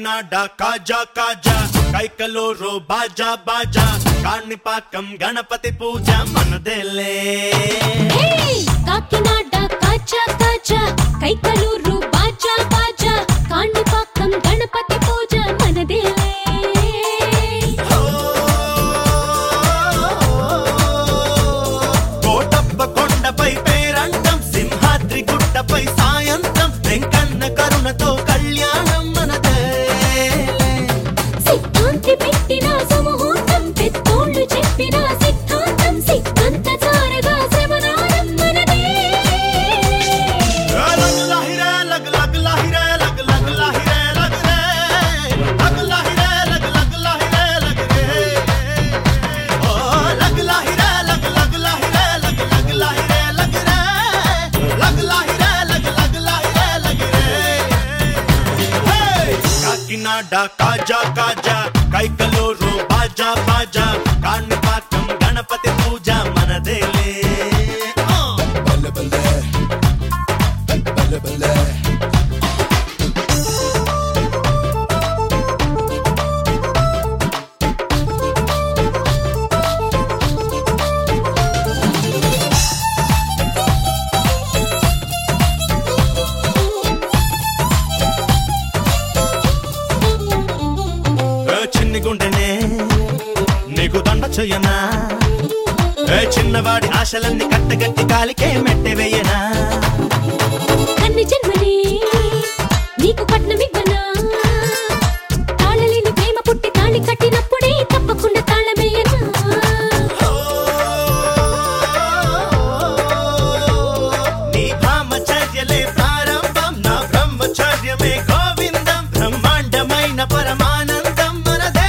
కాకినాడ కాజా కాజా కైకలూరు బాజా బాజా కాణిపాకం గణపతి పూజ మనదేలే కాకినాడ కాజా కాజా కైకలూరు బాజా బాజా కాణిపాకం గణపతి పూజ మనదేలే కోటప్ప కొండపై పేరంటం సింహాద్రి గుట్టపై సాయంత్రం వెంకన్న కరుణతో కళ్యాణం మనదే సిద్ధాంతి పెట్టిన సమూహం పెద్దోళ్ళు చెప్పిన సిద్ధాంతం సిద్ధాంత చారగా శ్రవణారం మనదే లగ్ లాహిరే లగ్ లగ్ లాహిరే లగ్ లగ్ లాహిరే లగ్ రే లగ్ లాహిరే లగ్ లగ్ లాహిరే లగ్ రే ఓ లగ్ లాహిరే లగ్ లగ్ లాహిరే లగ్ లగ్ లాహిరే లగ్ రే లగ్ లాహిరే లగ్ లగ్ లాహిరే లగ్ రే కాకినాడ కాజా కాజా కైకలూరు బాజా బాజా కాణిపాకం గణపతి పూజ మనదేలే బల్ల బల్ల బల్ల బల్ల చిన్ని గుండెనే నీకు దండ చెయ్యనా చిన్నవాడి ఆశలన్నీ కట్టగట్టి కాలికే మెట్టె వేయనా కన్ని జన్మని నీకు కట్నమివ్వనా తాళలేని ప్రేమ పుట్టి తాళి కట్టినప్పుడే తప్పకుండా తాళమేయనా నీ బ్రహ్మచర్యలే ప్రారంభం నా బ్రహ్మచర్యమే గోవిందం బ్రహ్మాండమైన పరమానందం మనదే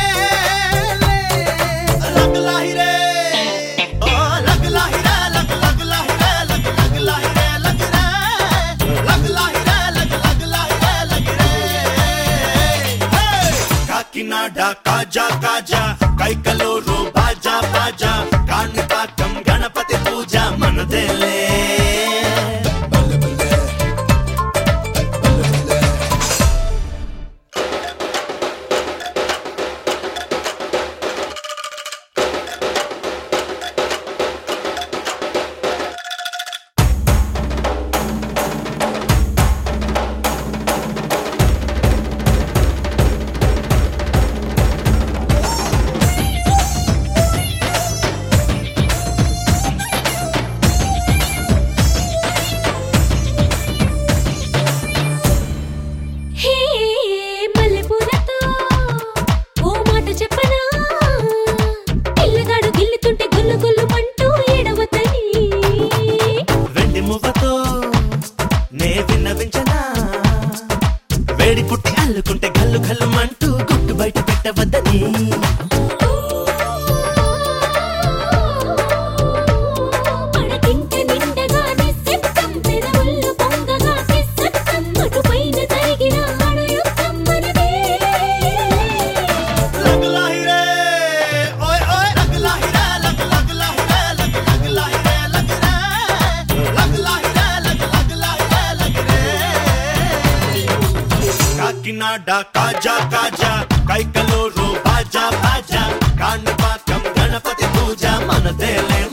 లగ్ లాహిరే ఓ లగ్ లాహిరే లగ్ లగ్ లాహిరే లగ్ లగ్ లాహిరే లగ్ రే లగ్ లాహిరే లగ్ లగ్ లాహిరే లగ్ రే కాకినాడ కాజా కాజా కైకలూరు బాజా బాజా కాణిపాకం గణపతి పూజ మనదేలే బల్ల బల్ల బల్ల బల్ల హే మల్లెపూలతో ఓ మాట చెప్పనా పిల్లగాడు గిల్లుతుంటే గుల్లు గుల్లు మంటూ ఏడవతని వెండి మువ్వతో నే విన్నవించనా వేడి పుట్టి అల్లుకుంటే గల్లు గల్లు మంటూ గుట్టు బయట పెట్టవద్దని పడకింట నిండగా నిశ్శబ్దం పెదవుల్లో పొంగగా నిశ్శబ్దం అటుపైన జరిగిన అణయుద్ధం మనదే లగ్ లాహిరే ఓయ్ ఓయ్ లగ్ లాహిరే లగ్ లగ్ లాహిరే లగ్ లగ్ లాహిరే లగ్ రే లగ్ లాహిరే లగ్ లగ్ లాహిరే లగ్ రే కాకినాడ కాజా కాజా కైకలూరు బాజా బాజా కాణిపాకం గణపతి పూజ మనదేలే